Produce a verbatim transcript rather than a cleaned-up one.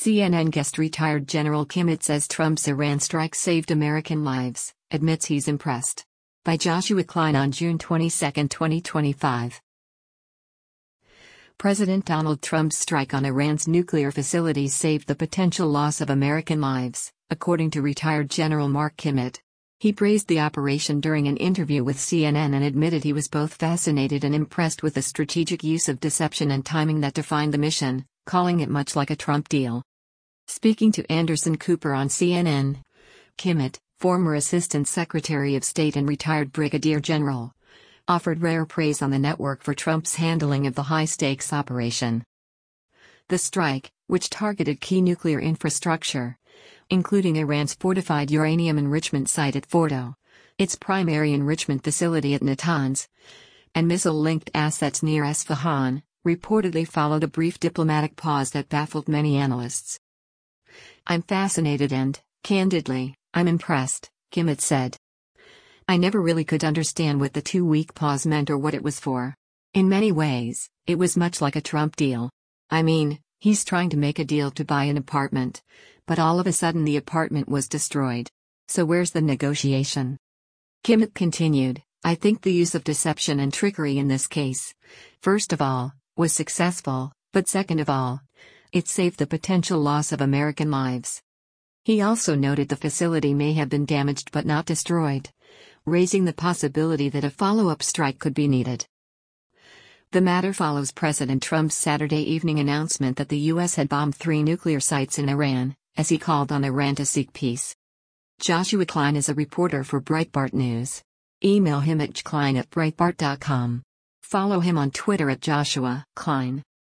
C N N guest retired General Kimmett says Trump's Iran strike saved American lives, admits he's impressed. By Joshua Klein on June twenty-second, twenty twenty-five. President Donald Trump's strike on Iran's nuclear facilities saved the potential loss of American lives, according to retired General Mark Kimmett. He praised the operation during an interview with C N N and admitted he was both fascinated and impressed with the strategic use of deception and timing that defined the mission, calling it much like a Trump deal. Speaking to Anderson Cooper on C N N, Kimmett, former Assistant Secretary of State and retired Brigadier General, offered rare praise on the network for Trump's handling of the high-stakes operation. The strike, which targeted key nuclear infrastructure, including Iran's fortified uranium enrichment site at Fordo, its primary enrichment facility at Natanz, and missile-linked assets near Esfahan, reportedly followed a brief diplomatic pause that baffled many analysts. "I'm fascinated and, candidly, I'm impressed," Kimmett said. "I never really could understand what the two-week pause meant or what it was for. In many ways, it was much like a Trump deal. I mean, he's trying to make a deal to buy an apartment, but all of a sudden the apartment was destroyed. So where's the negotiation?" Kimmett continued, "I think the use of deception and trickery in this case, first of all, was successful, but second of all, it saved the potential loss of American lives." He also noted the facility may have been damaged but not destroyed, raising the possibility that a follow-up strike could be needed. The matter follows President Trump's Saturday evening announcement that the U S had bombed three nuclear sites in Iran, as he called on Iran to seek peace. Joshua Klein is a reporter for Breitbart News. Email him at jklein at breitbart dot com. Follow him on Twitter at Joshua Klein.